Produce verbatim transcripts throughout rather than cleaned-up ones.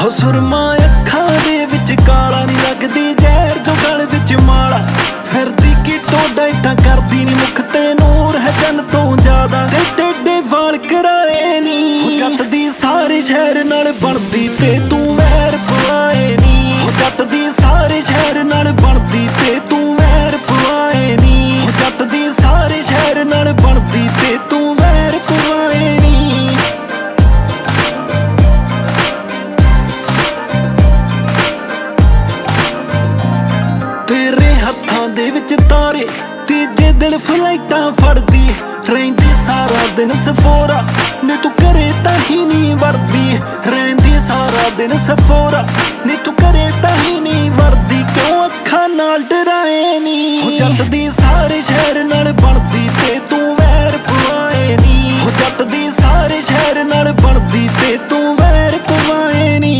ਹੋ ਸੁਰਮਾ ਅੱਖਾਂ ਦੇ ਵਿੱਚ ਕਾਲਾ ਨੀ ਲੱਗਦੀ ਜ਼ਹਿਰ ਜੋ ਗਲ ਵਿੱਚ ਮਾਲਾ ਫਿਰਦੀ ਕੀ ਟੋਡਾ ਏਦਾਂ ਕਰਦੀ ਨੀ ਮੁਖ ਤੇ ਨੂਰ ਹੈ ਜਨ ਤੋਂ ਜ਼ਿਆਦਾ ਤੇ ਟੇਡੇ ਵਾਲ ਕਰਾਏ ਨੀ ਹੋ ਜੱਟ ਦੀ ਸਾਰੇ ਸ਼ਹਿਰ ਨਾਲ ਬਣਦੀ ਤੇ ਤੂੰ ਵੈਰ ਪਵਾਏ ਨੀ ਹੋ ਜੱਟ ਦੀ ਸਾਰੇ ਸ਼ਹਿਰ ਨਾਲ ਬਣਦੀ ਤੇ ਤੂੰ ਵੈਰ ਪਵਾਏ ਨੀ ਹੋ ਜੱਟ ਦੀ ਸਾਰੇ ਸ਼ਹਿਰ ਨਾਲ ਬਣਦੀ ਤੇ ਤੂੰ ਵੈਰ ਪਵਾਏ ਨੀ ਤੇਰੇ ਹੱਥਾਂ ਦੇ ਵਿੱਚ ਤਾਰੇ ਤੀਜੇ ਦਿਨ ਫਲਾਈਟਾਂ ਫੜਦੀ ਰਹਿੰਦੀ ਸਾਰਾ ਦਿਨ ਸਫੋਰਾ ਨੀ ਤੂੰ ਘਰੇ ਤਾਂ ਹੀ ਨਹੀਂ ਵੜਦੀ ਰਹਿੰਦੀ ਸਾਰਾ ਦਿਨ ਸਫੋਰਾ ਨੀ ਤੂੰ ਘਰੇ ਤਾਂ ਹੀ ਨਹੀਂ ਵੜਦੀ ਕਿਉਂ ਅੱਖਾਂ ਨਾਲ ਡਰਾਏ ਨੀ ਹੋ ਜੱਟ ਦੀ ਸਾਰੇ ਸ਼ਹਿਰ ਨਾਲ ਬਣਦੀ ਤੇ ਤੂੰ ਵੈਰ ਪਵਾਏ ਨੀ ਹੋ ਜੱਟ ਦੀ ਸਾਰੇ ਸ਼ਹਿਰ ਨਾਲ ਬਣਦੀ ਤੇ ਤੂੰ ਵੈਰ ਪਵਾਏ ਨੀ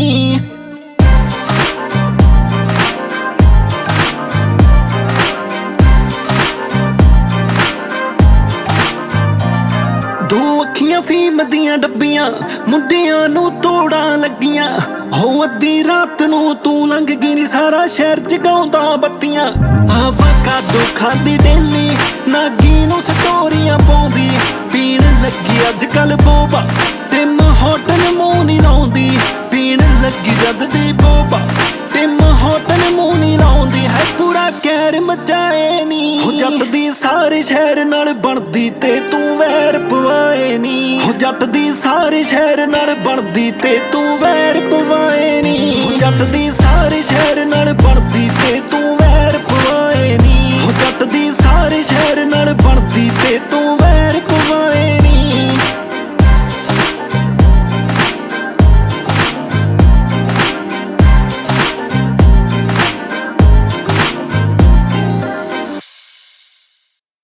ਦੋ ਅੱਖੀਆਂ ਫੀਮ ਦੀਆਂ ਡੱਬੀਆਂ ਮੁੰਡਿਆਂ ਨੂੰ ਤੋੜਾਂ ਲੱਗੀਆਂ ਹੋ ਅੱਧੀ ਰਾਤ ਨੂੰ ਤੂੰ ਲੰਘ ਗਈ ਨੀ ਸਾਰਾ ਸ਼ਹਿਰ ਜਗਾਉਂਦਾ ਬੱਤੀਆਂ ਆਵਾਕਾਡੋ ਖਾਂਦੀ ਡੇਲੀ ਨਾਗੀ ਨੂੰ ਸਟੋਰੀਆਂ ਪਾਉਂਦੀ ਪੀਣ ਲੱਗੀ ਅੱਜ ਕੱਲ ਬੋਬਾ ਟਿਮ ਹੋਟਲ ਮੂੰਹ ਨੀ ਲਾਉਂਦੀ ਪੀਣ ਲੱਗੀ ਜਦ ਦੀ ਬੋਬਾ ਟਿਮ ਹੋਟਲ ਮੂੰਹ ਨੀ ਲਾਉਂਦੀ ਹੈ ਪੂਰਾ ਕਹਿਰ ਮਚਾਏ ਨੀ ਹੋ ਜੱਟ ਦੀ ਸਾਰੇ ਸ਼ਹਿਰ ਨਾਲ ਬਣਦੀ ਤੇ ਤੂੰ ਵੈਰ ਪਵਾਏ ਨੀ ਹੋ ਜੱਟ ਦੀ ਸਾਰੇ ਸ਼ਹਿਰ ਨਾਲ ਬਣਦੀ ਤੇ ਤੂੰ ਵੈਰ ਪਵਾਏ ਨੀ ਹੋ ਜੱਟ ਦੀ ਸਾਰੇ ਸ਼ਹਿਰ ਨਾਲ ਬਣਦੀ ਤੇ ਤੂੰ